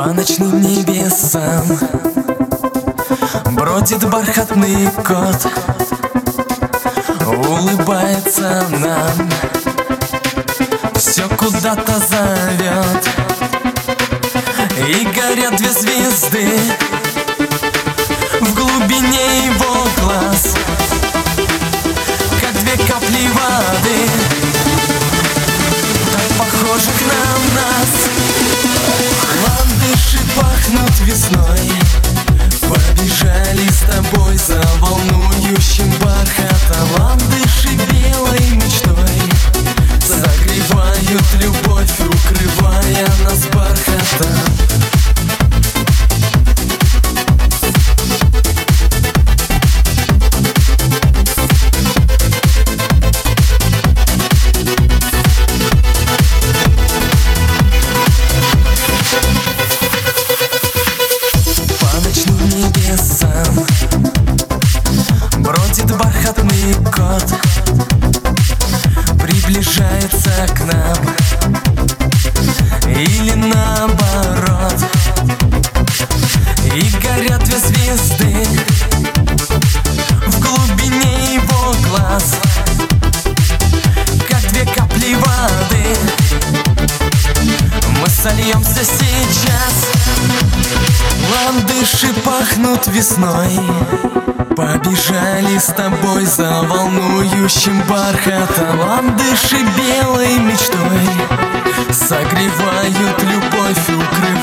По ночным небесам бродит бархатный кот, улыбается нам, все куда-то зовет. И горят две звезды в глубине его глаз, как две капли воды, так похожих на нас. Ландыши пахнут весной, побежали с тобой за волнующим бархатом. Ландыши белой мечтой согревают любовь, укрывая нас бархатом. Бродит бархатный кот, приближается к нам, или наоборот. И горят две звезды в глубине его глаз, как две капли воды. Мы сольемся сейчас. Ландыши пахнут весной, побежали с тобой за волнующим бархатом. Ландыши белой мечтой согревают любовь, укрывают